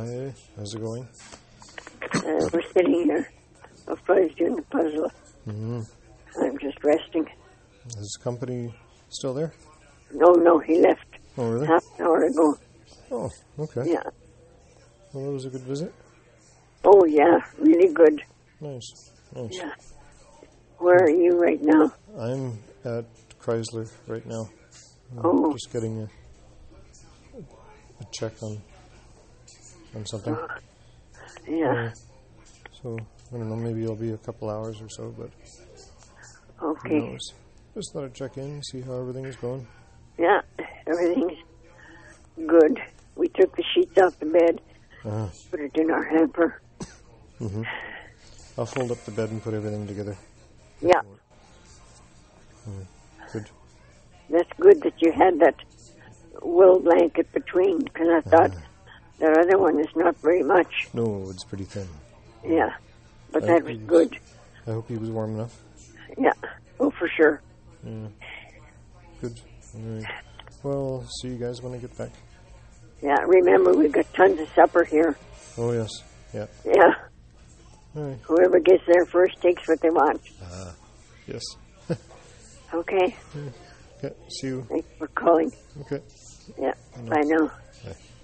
Hi, how's it going? We're sitting here. Papa's doing the puzzle. Mm-hmm. I'm just resting. Is the company still there? No, he left Oh, really? half an hour ago. Oh, okay. Yeah. Well, it was a good visit. Oh, yeah, really good. Nice. Yeah. Where are you right now? I'm at Chrysler right now. Oh. Just getting a check on something. Yeah. So, I don't know, maybe it'll be a couple hours or so, but Okay. who knows? Just thought I'd check in, see how everything is going. Yeah, everything's good. We took the sheets off the bed, put it in our hamper. Mm-hmm. I'll fold up the bed and put everything together. Yeah. Good. That's good that you had that wool blanket between, because I thought that other one is not very much. No, it's pretty thin. Yeah, but that was good. I hope he was warm enough. Yeah, oh, for sure. Yeah. Good. All right. Well, I'll see you guys when I get back. Yeah, remember, we got tons of supper here. Oh, yes. Yeah. Yeah. All right. Whoever gets there first takes what they want. Yes. Okay. Okay. See you. Thanks for calling. Okay. Yeah. Bye now. Bye.